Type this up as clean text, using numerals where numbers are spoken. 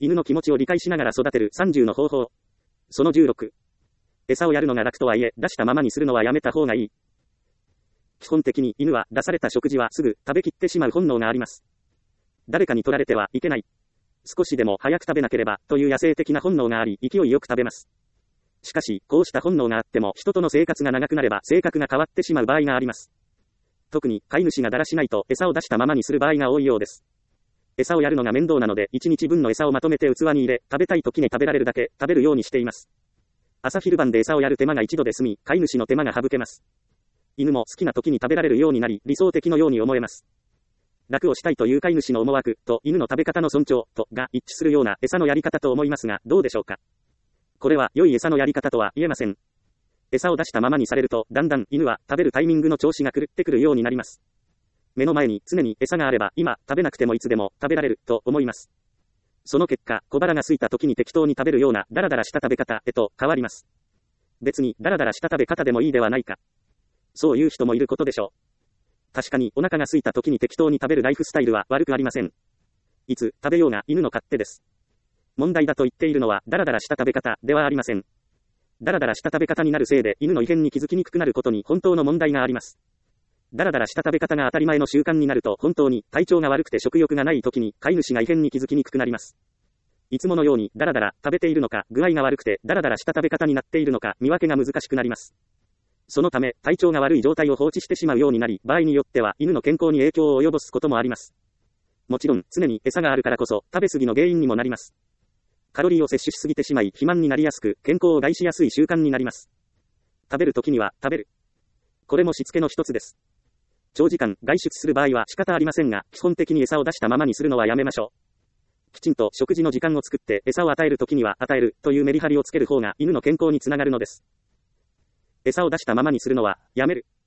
犬の気持ちを理解しながら育てる30の方法。その16。餌をやるのが楽とはいえ、出したままにするのはやめた方がいい。基本的に犬は出された食事はすぐ食べきってしまう本能があります。誰かに取られてはいけない。少しでも早く食べなければという野生的な本能があり、勢いよく食べます。しかし、こうした本能があっても人との生活が長くなれば性格が変わってしまう場合があります。特に飼い主がだらしないと餌を出したままにする場合が多いようです。餌をやるのが面倒なので1日分の餌をまとめて器に入れ、食べたい時に食べられるだけ食べるようにしています。朝昼晩で餌をやる手間が一度で済み、飼い主の手間が省けます。犬も好きな時に食べられるようになり、理想的のように思えます。楽をしたいという飼い主の思惑と犬の食べ方の尊重とが一致するような餌のやり方と思いますが、どうでしょうか。これは良い餌のやり方とは言えません。餌を出したままにされると、だんだん犬は食べるタイミングの調子が狂ってくるようになります。目の前に常に餌があれば、今食べなくてもいつでも食べられると思います。その結果、小腹が空いた時に適当に食べるようなダラダラした食べ方へと変わります。別にダラダラした食べ方でもいいではないか。そういう人もいることでしょう。確かにお腹が空いた時に適当に食べるライフスタイルは悪くありません。いつ食べようが犬の勝手です。問題だと言っているのはダラダラした食べ方ではありません。ダラダラした食べ方になるせいで犬の異変に気づきにくくなることに本当の問題があります。ダラダラした食べ方が当たり前の習慣になると本当に体調が悪くて食欲がない時に飼い主が異変に気づきにくくなります。いつものようにダラダラ食べているのか、具合が悪くてダラダラした食べ方になっているのか見分けが難しくなります。そのため、体調が悪い状態を放置してしまうようになり、場合によっては犬の健康に影響を及ぼすこともあります。もちろん、常に餌があるからこそ、食べ過ぎの原因にもなります。カロリーを摂取しすぎてしまい、肥満になりやすく、健康を害しやすい習慣になります。食べるときには、食べる。これもしつけの一つです。長時間、外出する場合は仕方ありませんが、基本的に餌を出したままにするのはやめましょう。きちんと食事の時間を作って、餌を与えるときには与える、というメリハリをつける方が犬の健康につながるのです。餌を出したままにするのは、やめる。